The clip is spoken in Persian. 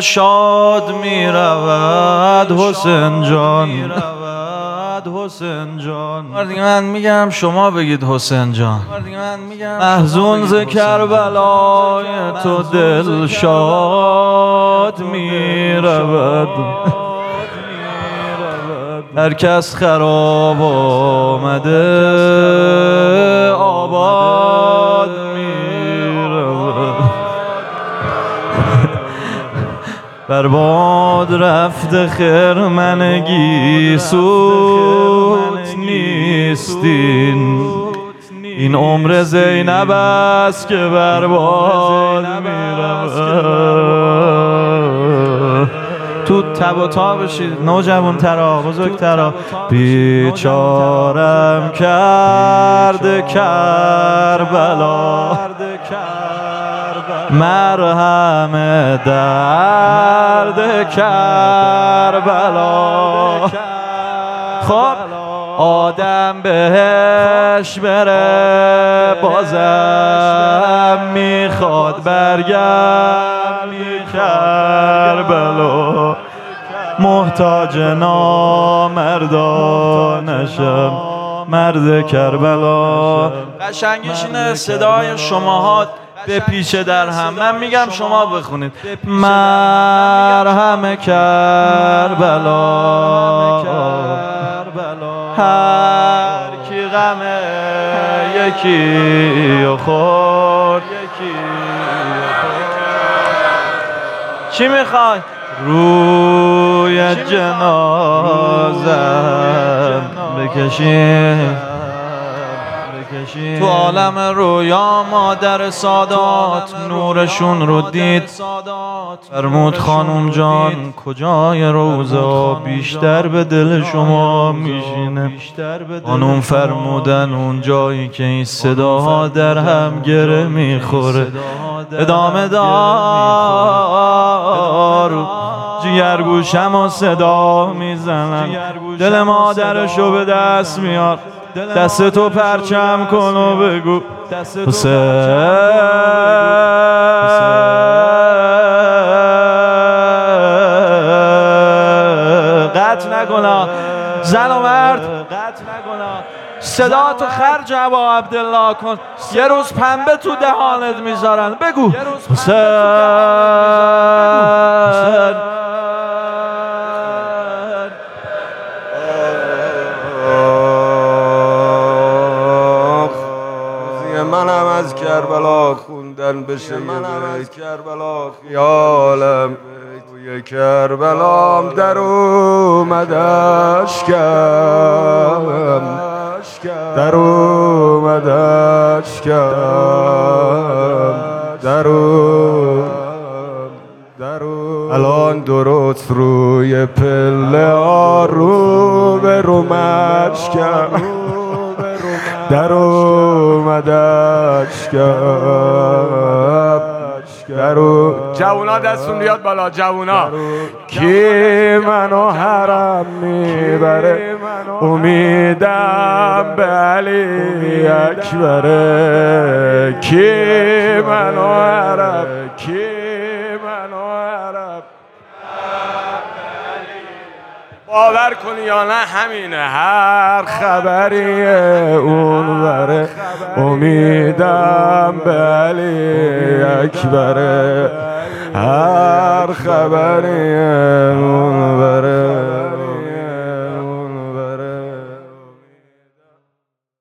شاد می رود حسین جان. دیگه من میگم شما بگید حسین جان. محزون ز کربلای تو دل شاد می رود. هر کس خراب آمده آباد می رود. برباد رفته خرمنگی سود نیستین. این عمر زینب است که برباد می رود. تو تب و تا بشید نوجوان ترا بزرگ ترا. بیچارم کرده کربلا مرهم درد کربلا. خب آدم بهش بره بازم میخواد برگردی کربلا. محتاج نامردانشم مرد کربلا. قشنگیش اینه صدای شماها بپیچه در هم. من میگم شما بخونید. مرهم کربلا هر کی غم یکی و خورد. چی میخوای؟ روی جنازم بکشید. تو عالم رویا مادر سادات نورشون رو دید. فرمود خانم جان کجای روضا بیشتر به دل شما میشینه. خانم فرمودن اون جایی که این صداها در هم گره میخوره. ادامه دار جیرگوشم و صدا میزنن. دل مادرشو به دست میار. دستتو پرچم کن و بگو حسین. قطع نکنا زن و مرد. صدا تو خرج ابا عبدالله کن. یه روز پنبه تو دهانت میذارن. بگو حسین. منم از کربلا خوندن بشه. منم از کربلا خیالم توی کربلام در اومد اشکم. در اومد اشکم. الان درست روی پله آرو به رو مشکم. در اومد اشکم. جوونا دستون بیاد بالا. جوونا کی منو حرم میبره. امیدم به علی اکبره. کی منو حرم باور کنی یا نه همینه. هر خبری اون بره. امیدم به علی اکبره. هر خبری اون بره.